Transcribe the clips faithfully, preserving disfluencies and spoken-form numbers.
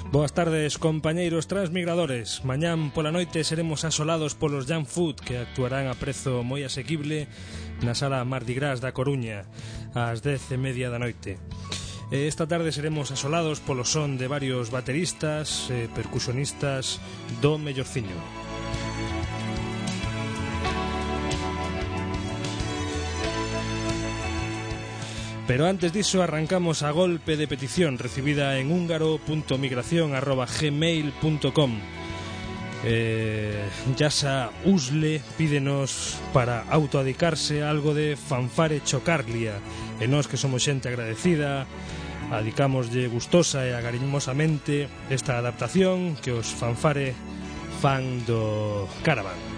Boas tardes, compañeiros transmigradores. Mañán pola noite seremos asolados polos Jam Food, que actuarán a prezo moi asequible na sala Mardi Gras da Coruña ás dez e media da noite. Esta tarde seremos asolados polo son de varios bateristas e percusionistas do mellorciño. Pero antes diso arrancamos a golpe de petición recibida en húngaro punto migración arroba gmail punto com. eh, Yasa Usle pídenos para autoadicarse algo de Fanfare Chocarlia, e nós que somos xente agradecida adicámoslle gustosa e agariñosamente esta adaptación que os Fanfare fan do Caravan.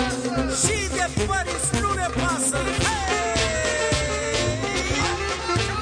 Și de părinți nu ne pasă. Hey!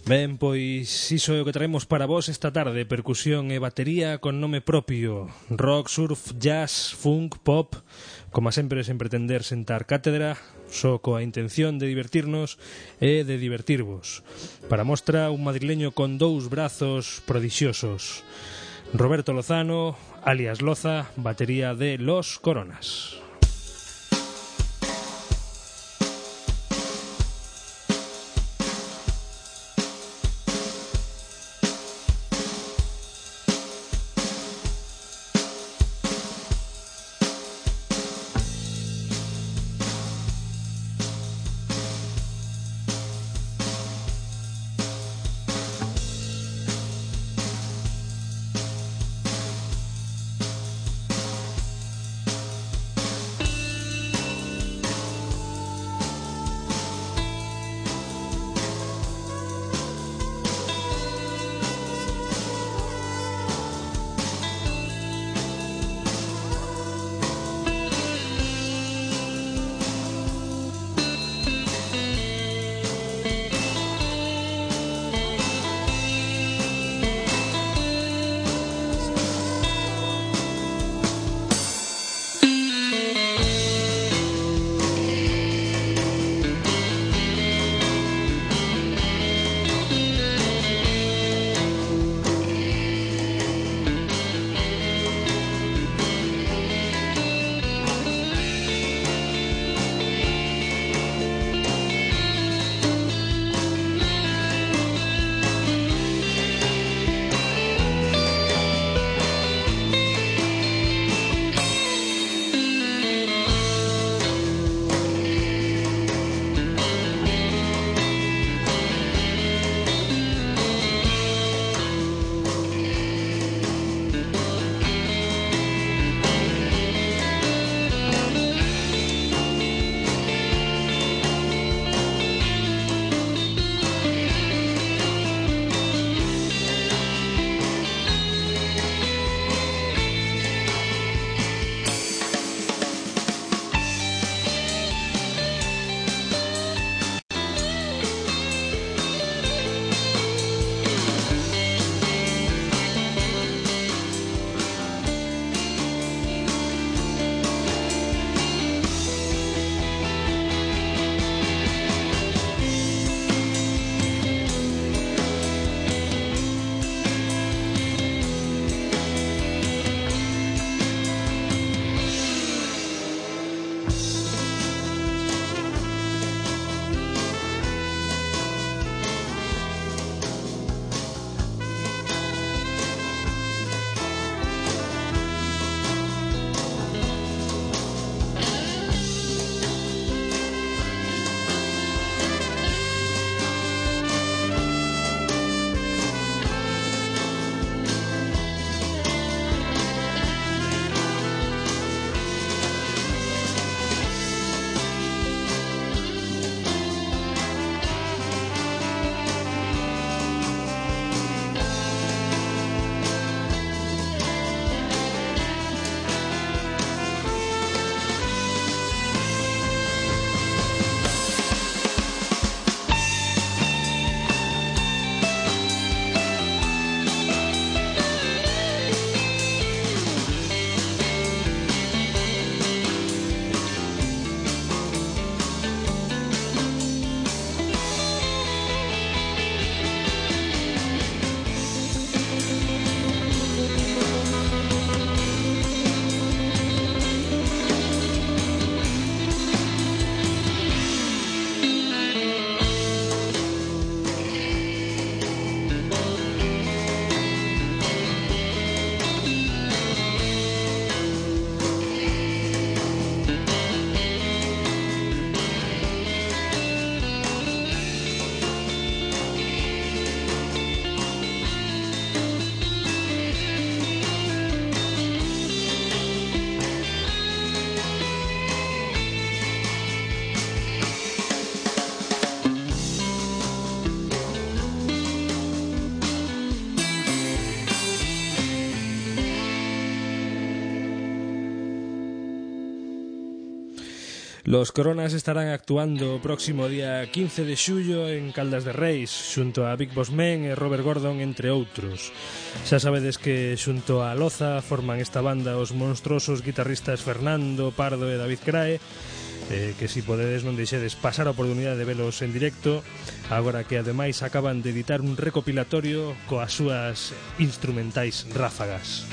Ben, pois iso é o que traemos para vos esta tarde. Percusión e batería con nome propio. Rock, surf, jazz, funk, pop. Como sempre, sen pretender sentar cátedra, só coa intención de divertirnos e de divertirvos. Para mostra, un madrileño con dous brazos prodixiosos. Roberto Lozano, alias Loza, batería de Los Coronas. Los Coronas estarán actuando o próximo día quince de xullo en Caldas de Reis, xunto a Big Boss Man e Robert Gordon, entre outros. Xa sabedes que xunto a Loza forman esta banda os monstruosos guitarristas Fernando Pardo e David Crae, eh, que si podedes non deixedes pasar a oportunidade de velos en directo, agora que ademais acaban de editar un recopilatorio coas súas instrumentais ráfagas.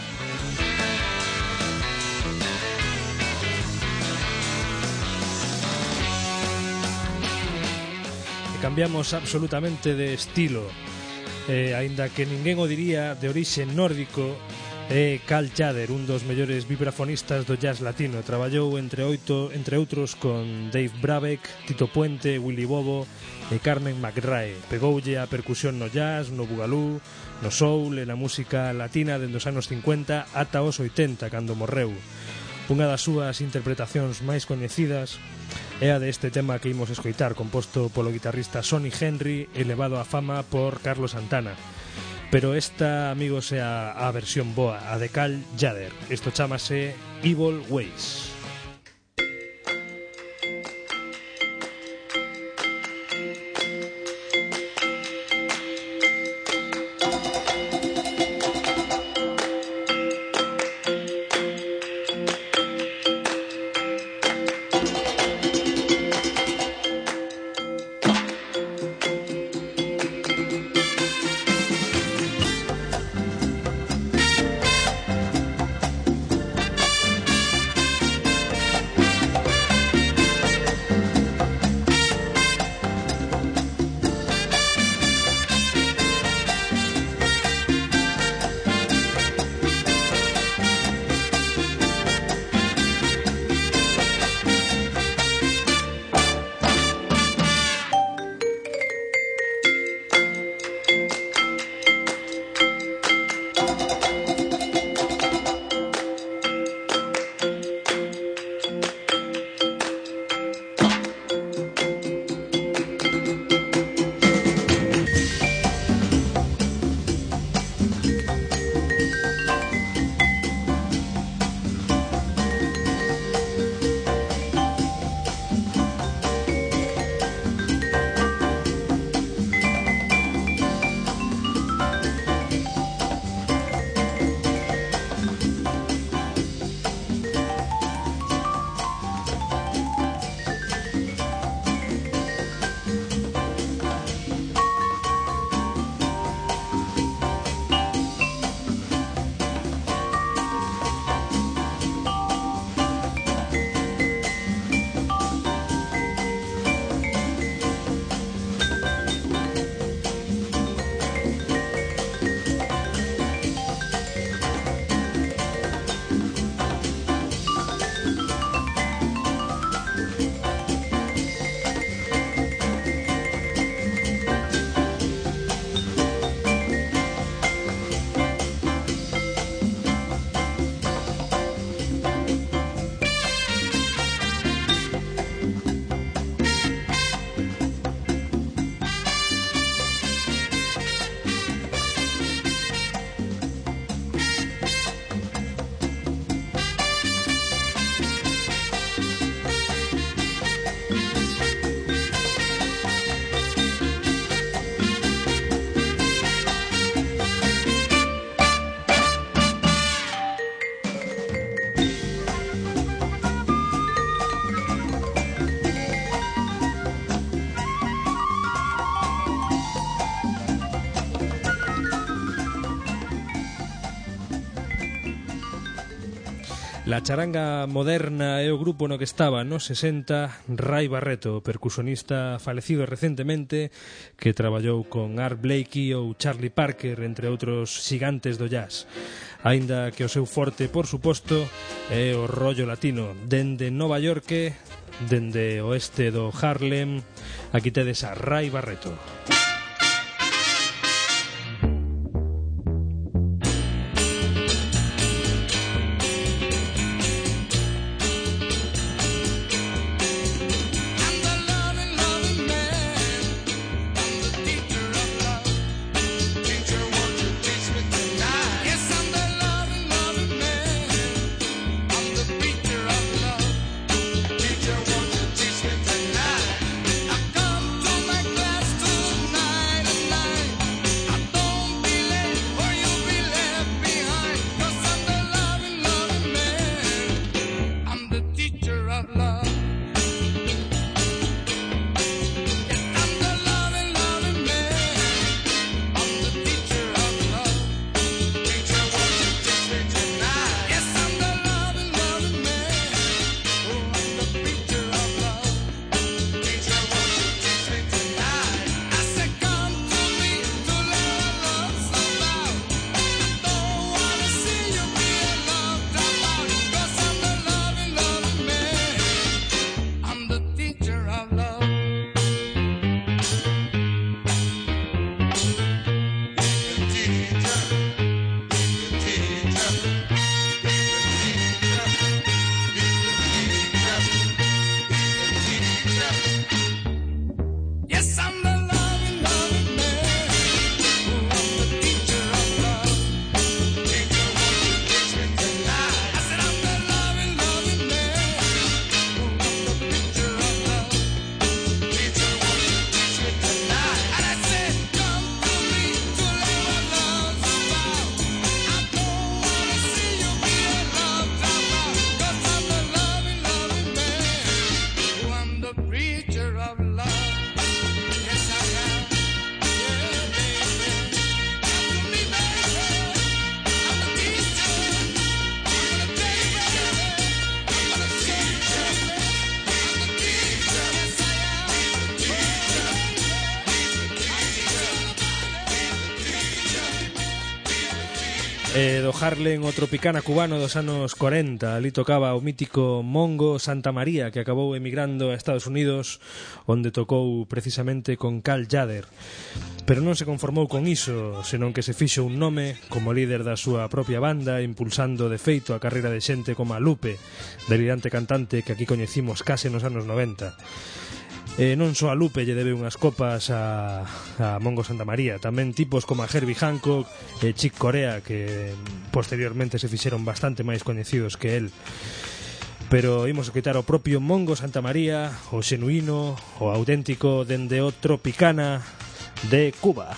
Cambiamos absolutamente de estilo, eh, aínda que ninguén o diría, de orixe nórdico, é Cal Tjader, un dos mellores vibrafonistas do jazz latino. Traballou entre oito, entre outros con Dave Brubeck, Tito Puente, Willy Bobo e Carmen McRae. Pegoulle a percusión no jazz, no bugalú, no soul e na música latina dende os anos cincuenta ata os oitenta, cando morreu. Unha das súas interpretacións máis coñecidas é a deste tema que imos escoitar, composto polo guitarrista Sonny Henry e levado á fama por Carlos Santana. Pero esta, amigos, é a, a versión boa, a de Cal Tjader. Isto chámase Evil Ways. La charanga moderna é o grupo no que estaba nos sesenta Ray Barreto, percusionista falecido recentemente, que traballou con Art Blakey ou Charlie Parker, entre outros xigantes do jazz. Aínda que o seu forte, por suposto, é o rollo latino. Dende Nova York, dende o oeste do Harlem, aquí tedes a Ray Barreto. Teacher, won't you E do Harlem o Tropicana cubano dos anos corenta. Ali tocaba o mítico Mongo Santamaría, que acabou emigrando a Estados Unidos, onde tocou precisamente con Cal Tjader. Pero non se conformou con iso, senón que se fixo un nome como líder da súa propia banda, impulsando de feito a carreira de xente como a Lupe, delirante cantante que aquí coñecimos case nos anos noventa. E non só a Lupe lle debe unhas copas a, a Mongo Santamaría, tamén tipos como a Herbie Hancock e Chick Corea, que posteriormente se fixeron bastante máis coñecidos que el. Pero imos a quitar o propio Mongo Santamaría, o xenuíno, o auténtico dende o Tropicana de Cuba.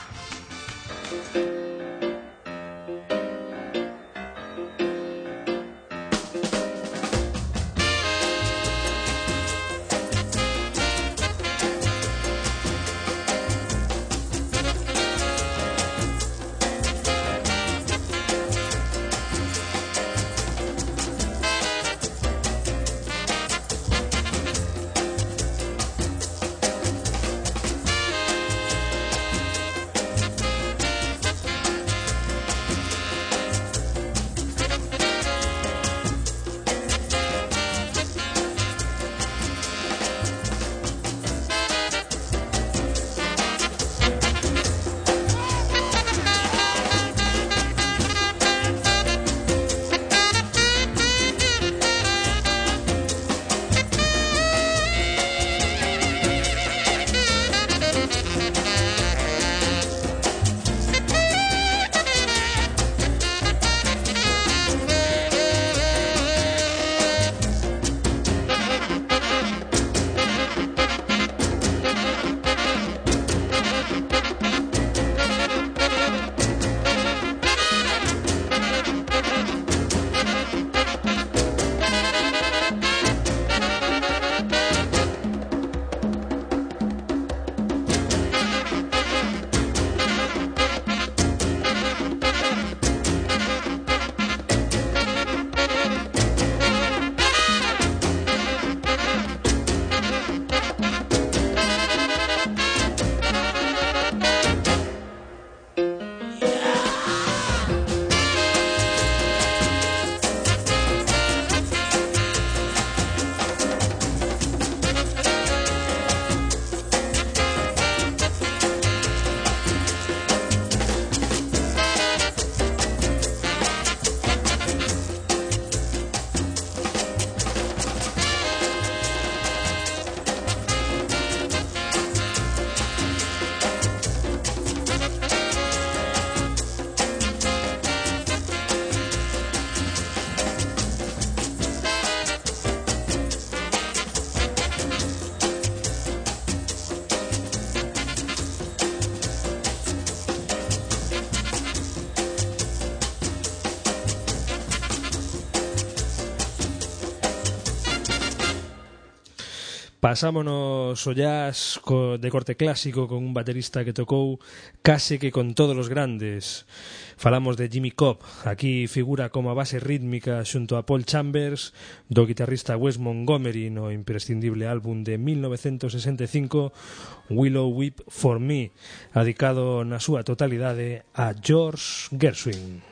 Pasámonos o jazz de corte clásico con un baterista que tocou case que con todos os grandes. Falamos de Jimmy Cobb. Aquí figura como a base rítmica xunto a Paul Chambers, do guitarrista Wes Montgomery no imprescindible álbum de mil novecentos sesenta e cinco Willow Weep for Me, dedicado na súa totalidade a George Gershwin.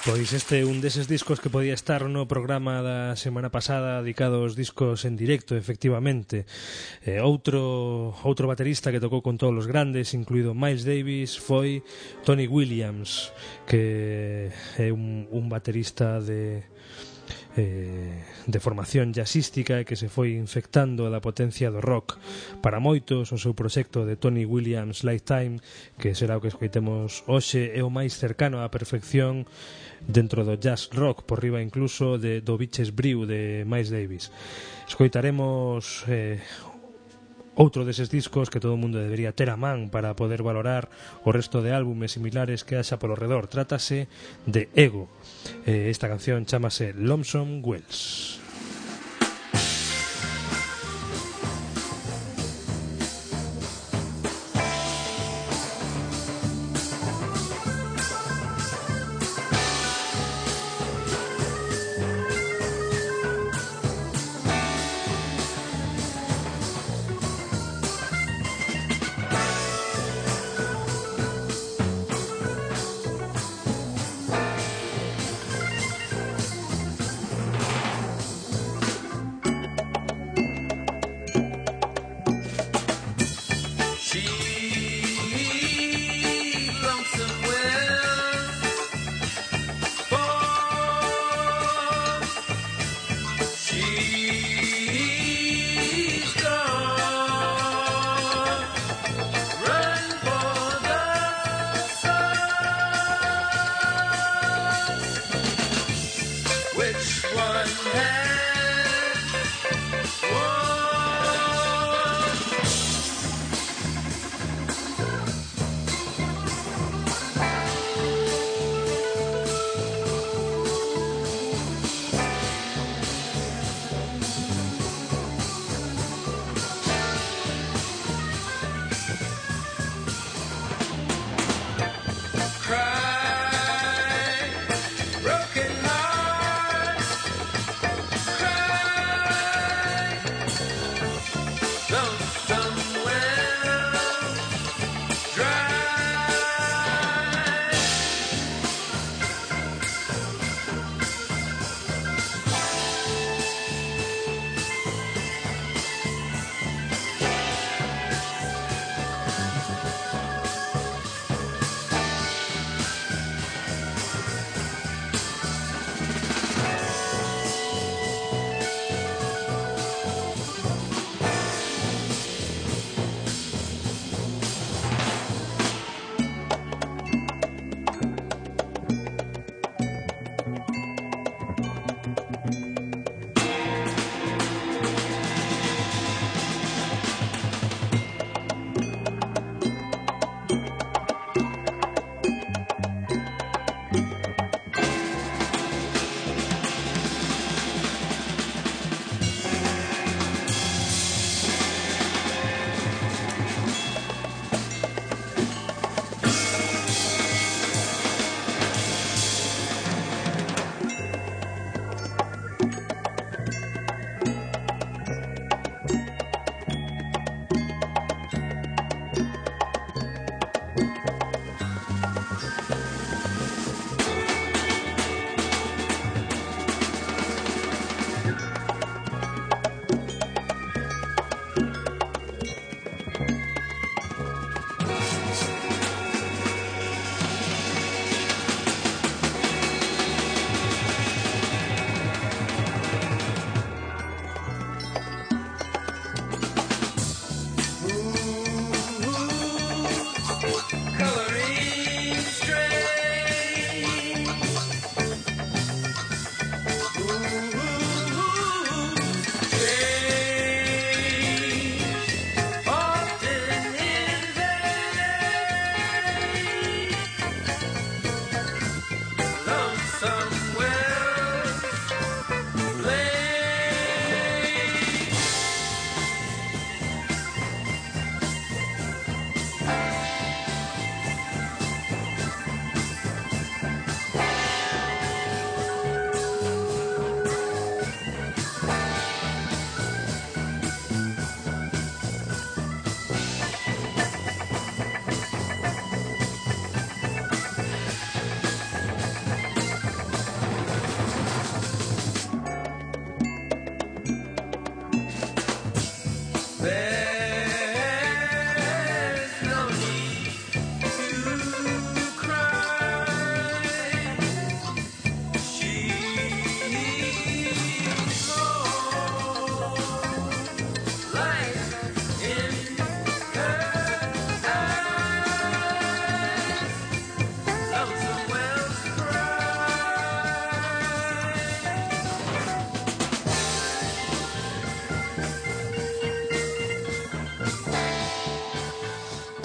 Pois este é un deses discos que podía estar no programa da semana pasada dedicado aos discos en directo, efectivamente. Eh, outro, outro baterista que tocou con todos os grandes, incluído Miles Davis, foi Tony Williams, que é un, un baterista de... Eh, de formación jazzística e que se foi infectando da potencia do rock. Para moitos, o seu proxecto de Tony Williams Lifetime, que será o que escoitemos hoxe, é o máis cercano á perfección dentro do jazz rock, por riba incluso de, do Bitches Brew de Miles Davis. Escoitaremos eh, outro deses discos que todo o mundo debería ter a man para poder valorar o resto de álbumes similares que haxa polo redor. Trátase de Ego. Eh, esta canción chámase Lonesome Wells.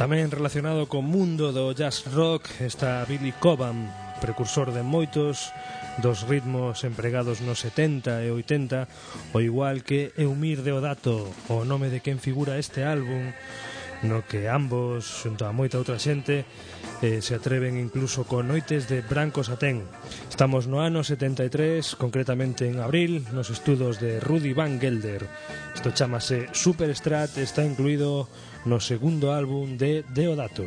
Tamén relacionado co mundo do jazz rock está Billy Cobham, precursor de moitos dos ritmos empregados nos setenta e oitenta, ao igual que Eumir Deodato, o nome de quen figura este álbum, no que ambos, xunto a moita outra xente, eh, se atreven incluso con Noites de Branco Satén. Estamos no ano setenta e tres, concretamente en abril, nos estudos de Rudy Van Gelder. Isto chamase Superstrat, está incluído no segundo álbum de Deodato.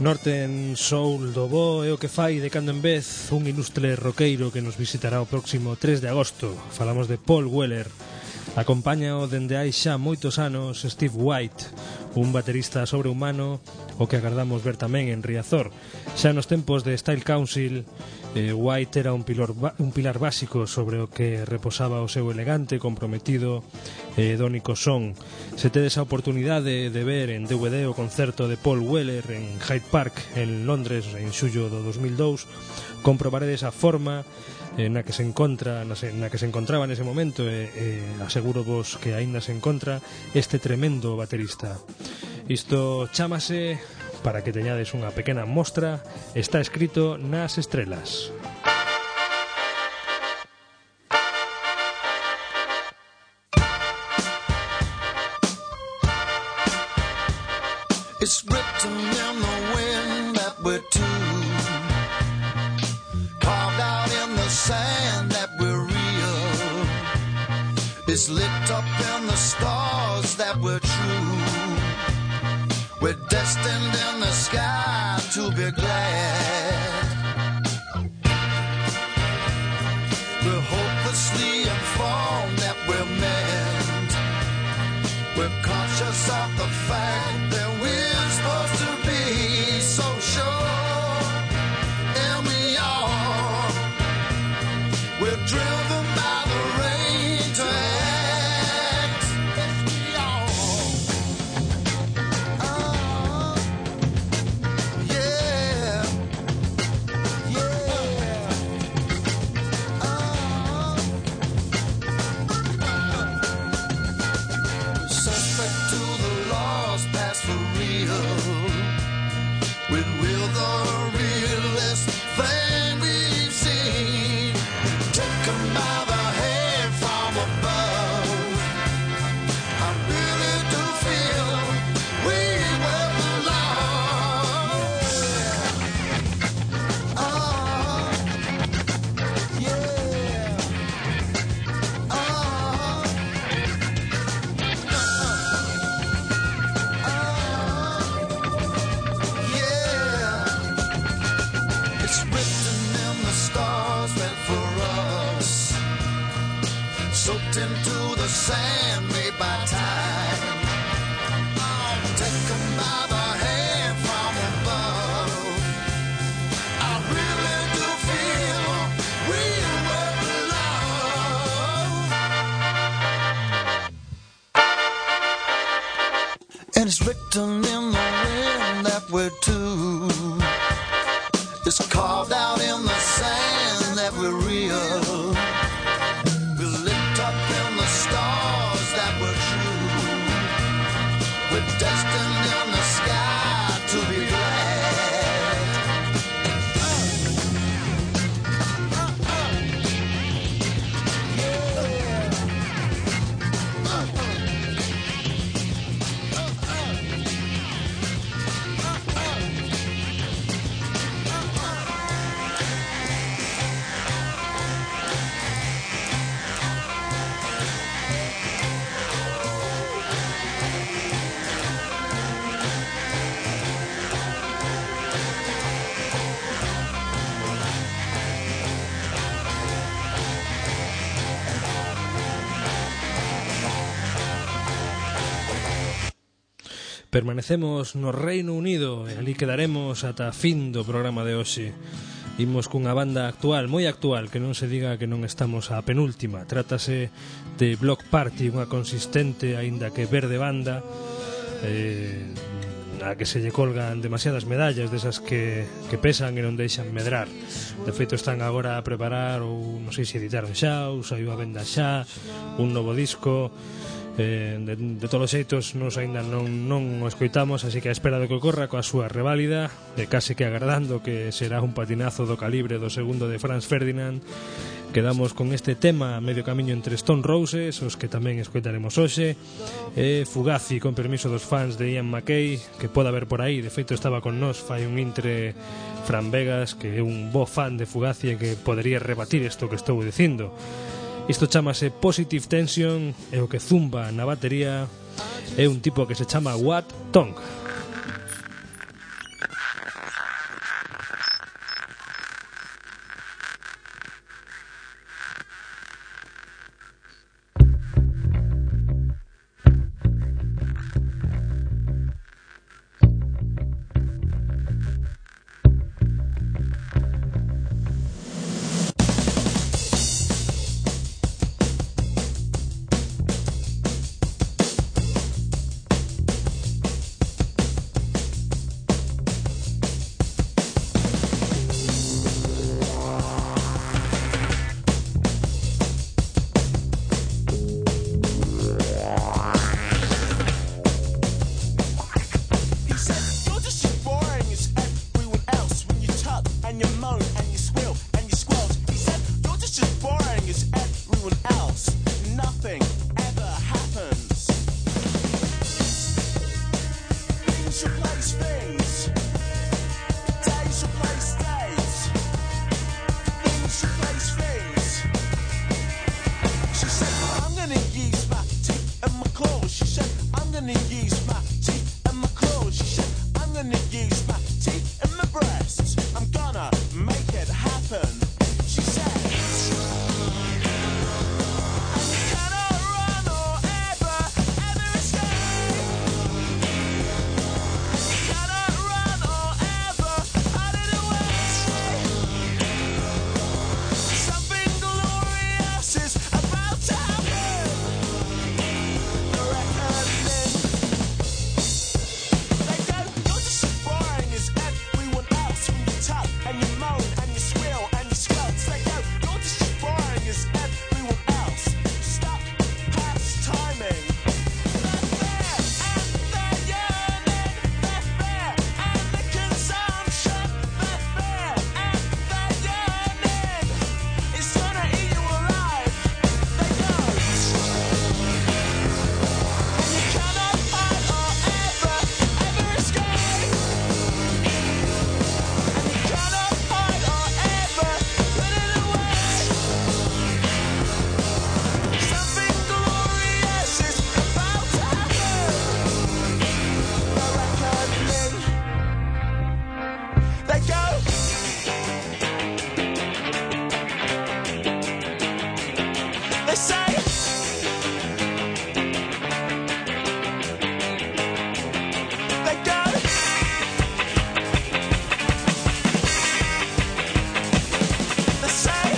Northern Soul do bo é o que fai de cando en vez un ilustre roqueiro que nos visitará o próximo tres de agosto. Falamos de Paul Weller. Acompáñao dende hai xa moitos anos Steve White, un baterista sobrehumano o que agardamos ver tamén en Riazor. Xa nos tempos de Style Council, eh, White era un pilar, un pilar básico sobre o que reposaba o seu elegante, comprometido e dónico son. Se tedes a oportunidade de ver en D V D o concerto de Paul Weller en Hyde Park en Londres en xullo do dos mil dous, comprobaredes a forma na que se encontra na, se, na que se encontraba nese momento e, e aseguro vos que aínda se encontra este tremendo baterista. Isto chámase, para que teñades unha pequena mostra, está escrito nas estrelas. It's written in the wind that we're two, carved out in the sand that we're real. It's lit up in the stars that we're true. We're destined in the sky to be glad. We're hopelessly informed that we're meant. We're conscious of the fact that we're supposed to be so sure, and we are. We're driven by the rain to act. Yes, we are. Oh, yeah, yeah. Oh, suspect to the lost past for real. When we're the realest thing we've seen, taken by the hand from above. I really do feel we were alone. Oh, yeah. Oh, yeah. It's written in the stars meant for us, soaked into the sand made by time. I'm taken by the hand from above. I really do feel we were alone. And it's written in the wind that we're two. It's carved out in the sand that we're real. We're lit up in the stars that we're true. We're destined in the sky to be glad. Uh, uh, uh. Yeah. Uh, uh. Permanecemos no Reino Unido e ali quedaremos ata a fin do programa de hoxe. Imos cunha banda actual, moi actual, que non se diga que non estamos á penúltima. Trátase de Block Party, unha consistente, aínda que verde banda, eh, a que se lle colgan demasiadas medallas desas que, que pesan e non deixan medrar. De feito están agora a preparar, ou non sei se editaron xa, ou saiu a venda xa, un novo disco. Eh, de, de todos os xeitos nos aínda non, non o escoitamos, así que a espera do que ocorra coa súa reválida, de case que agardando que será un patinazo do calibre do segundo de Franz Ferdinand, quedamos con este tema medio camiño entre Stone Roses, os que tamén escoitaremos hoxe, e Fugazi, con permiso dos fans de Ian MacKaye, que pode haber por aí. De feito estaba con nós fai un intre Fran Vegas, que é un bo fan de Fugazi e que podería rebatir isto que estou dicindo. Isto chamase Positive Tension e o que zumba na batería é un tipo que se chama Wat Tong. happen. She said, and you cannot run or ever, ever escape. You cannot run or ever hide it away. Something glorious is about to happen. The reckoning. They go, you're just as boring as everyone else when you tug and you moan and you squeal and you squelch. They go, you're just as boring as everyone else. Stop past timing. They're fair and they're yearning. They're fair and the consumption. They're fair and they're yearning. It's gonna eat you alive. They go. And you cannot hide or ever, ever escape. And you cannot hide or ever put it away. Something glorious is about to happen. The reckoning. They go. They say. They go. They say.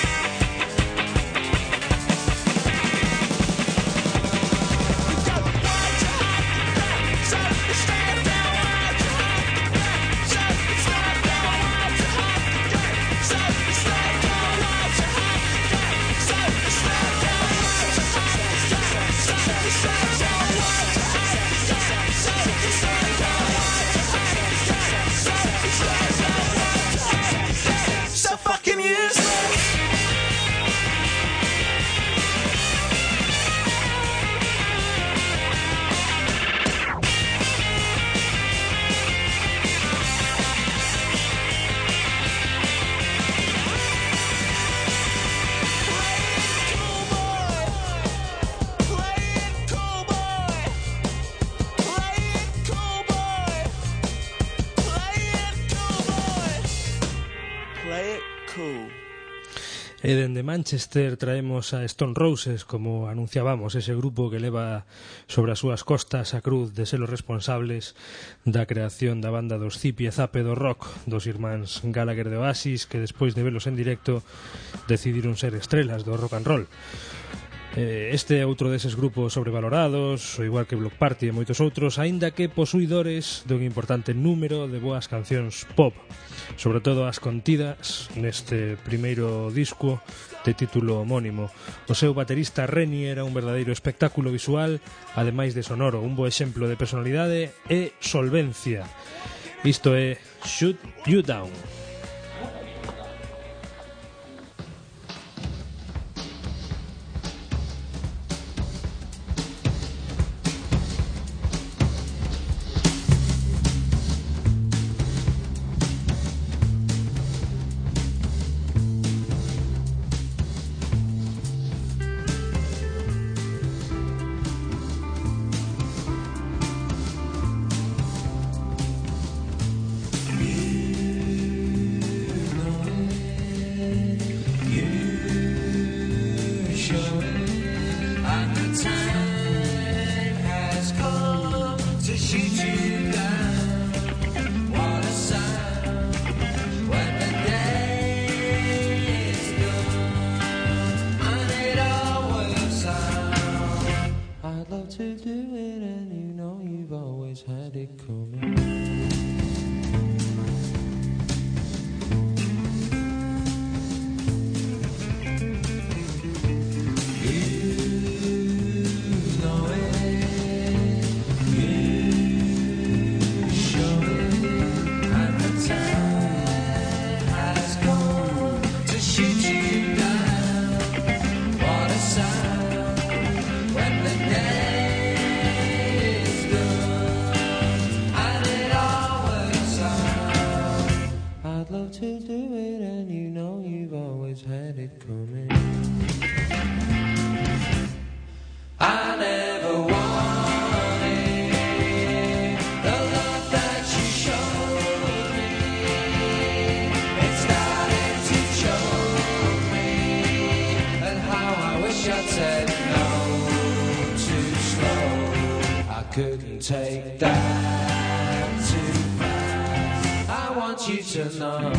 You go. Why'd you have to back? So you stand down. Why'd you have to back? So you stand down. Why'd you have to go? So you stand down. Why'd you have to go? So you stand down. Why'd you have to go? So you stand down. Why'd you have to go? So you stand down. Why'd you have to go? So you stand down. Why'd you have to go? So fucking useless. Playing cool boy. Playing cool boy. Playing cool boy. Play it cool. E dende Manchester traemos a Stone Roses, como anunciábamos, ese grupo que leva sobre as súas costas a cruz de ser os responsables da creación da banda dos Zipi e Zape do rock, dos irmáns Gallagher de Oasis, que despois de velos en directo decidiron ser estrelas do rock and roll. Eh, Este é outro deses grupos sobrevalorados, ao igual que Bloc Party e moitos outros, aínda que posuidores dun importante número de boas cancións pop, sobre todo as contidas neste primeiro disco de título homónimo. O seu baterista Rennie era un verdadeiro espectáculo visual, ademais de sonoro, un bo exemplo de personalidade e solvencia. Isto é Shoot You Down. It's starting to wouldn't take that too fast. I want you to know.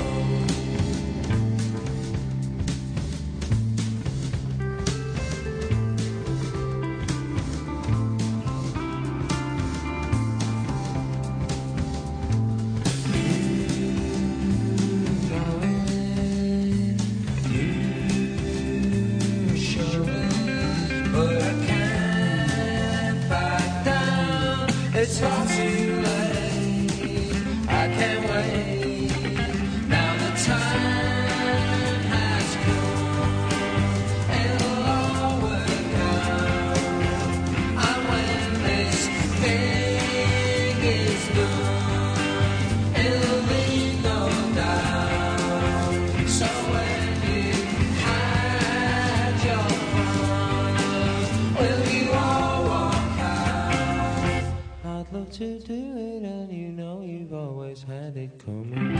It's far too late, I can't wait. Now the time has come, it'll all work out. And when this thing is done, it'll be no doubt. So when you had your fun, will you all walk out? I'd love to do it, and you know you've always had it coming.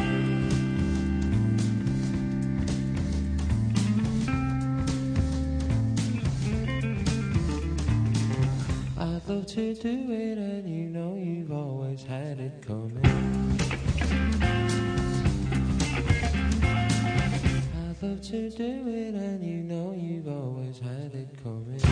I'd love to do it, and you know you've always had it coming. I'd love to do it, and you know you've always had it coming.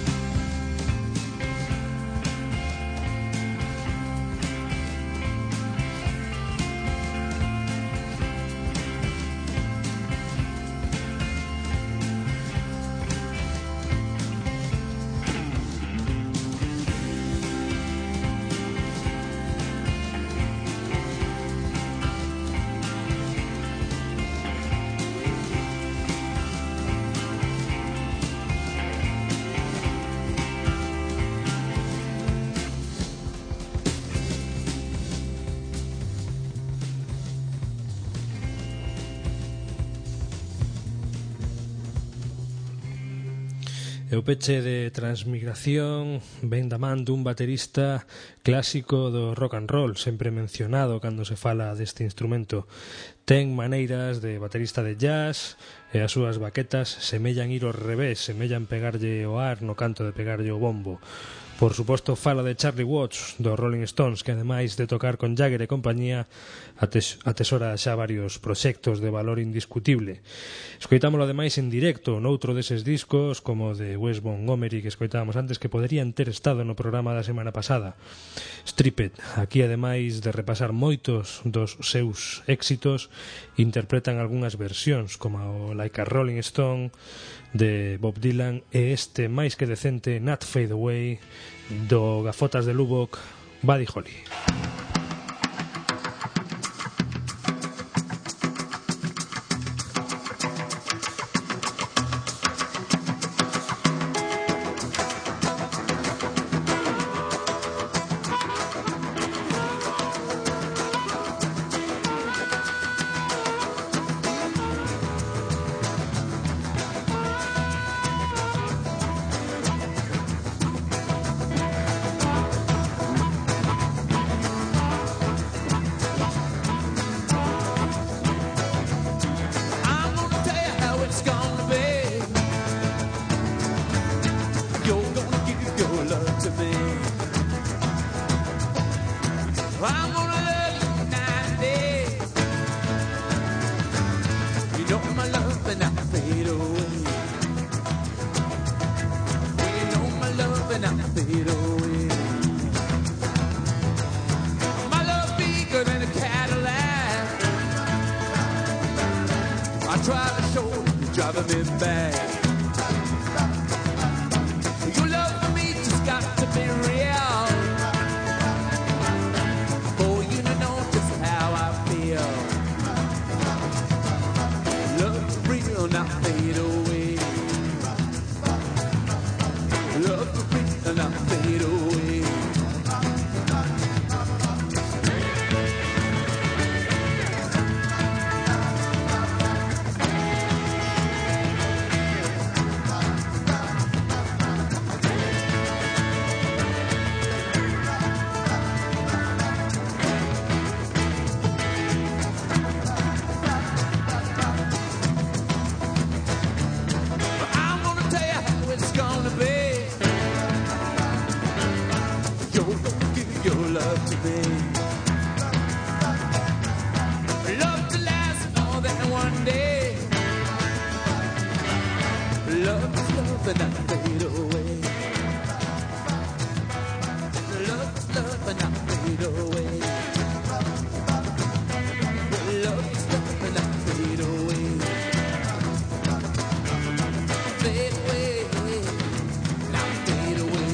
E o peche de Transmigración ven da man dun baterista clásico do rock and roll, sempre mencionado cando se fala deste instrumento. Ten maneiras de baterista de jazz e as súas baquetas semellan ir ao revés, semellan pegarlle o ar no canto de pegarlle o bombo. Por suposto, fala de Charlie Watts, dos Rolling Stones, que ademais de tocar con Jagger e compañía, ates atesora xa varios proxectos de valor indiscutible. Escoitámoslo ademais en directo noutro deses discos, como de Wes Montgomery, que escoitábamos antes, que poderían ter estado no programa da semana pasada. Stripped, aquí ademais de repasar moitos dos seus éxitos, interpretan algunhas versións, como o Like a Rolling Stone, de Bob Dylan, e este máis que decente Not Fade Away do Gafotas de Lubbock, Buddy Holly. but not fade away. Love is love, but not fade away. Love is love, but not fade away. Fade away, not fade away.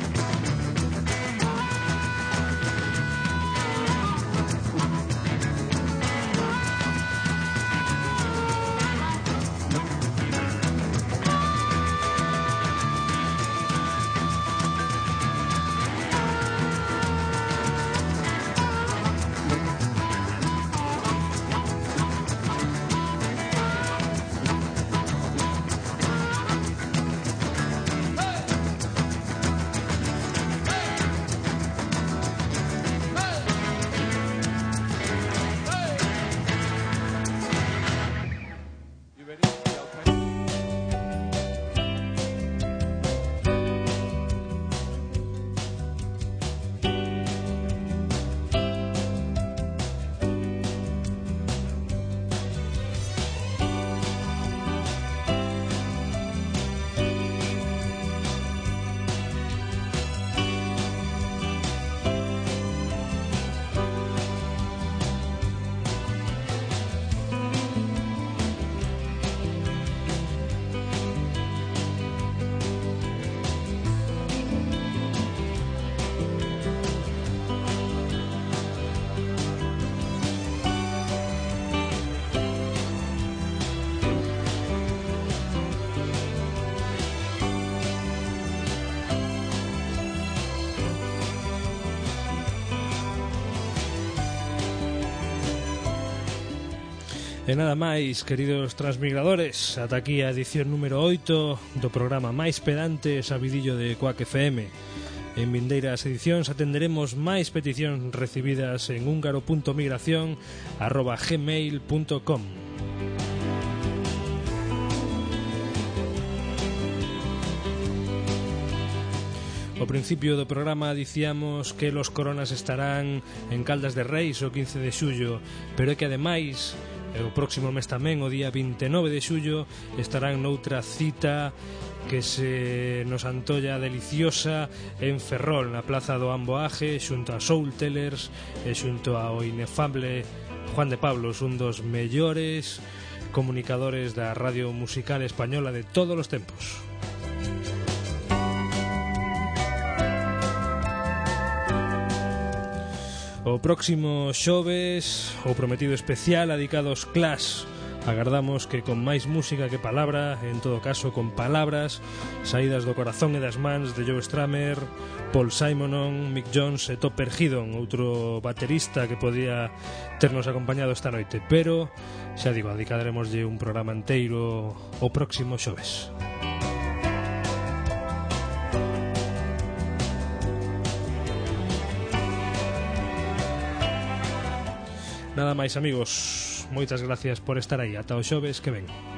You ready? Yeah, okay. E nada máis, queridos transmigradores, ata aquí a edición número oito do programa máis pedante sabidillo de Quack F M. En vindeiras edicións atenderemos máis peticións recibidas en húngaro punto migración arroba gmail punto com. Ao principio do programa dicíamos que los coronas estarán en Caldas de Reis o quince de xullo, pero é que ademais o próximo mes tamén, o día vinte e nove de xullo, estarán noutra cita que se nos antolla deliciosa en Ferrol, na Plaza do Amboaje, xunto a Soul Tellers e xunto ao inefable Juan de Pablos, un dos mellores comunicadores da radio musical española de todos os tempos. O próximo xoves, o prometido especial dedicado aos Clash. Agardamos que con máis música que palabra, en todo caso con palabras saídas do corazón e das mans de Joe Strummer, Paul Simonon, Mick Jones e Topper Headon, outro baterista que podía ternos acompañado esta noite. Pero, xa digo, dedicaremoslle un programa inteiro o próximo xoves. Nada máis, amigos, moitas gracias por estar aí. Ata o xoves que ven.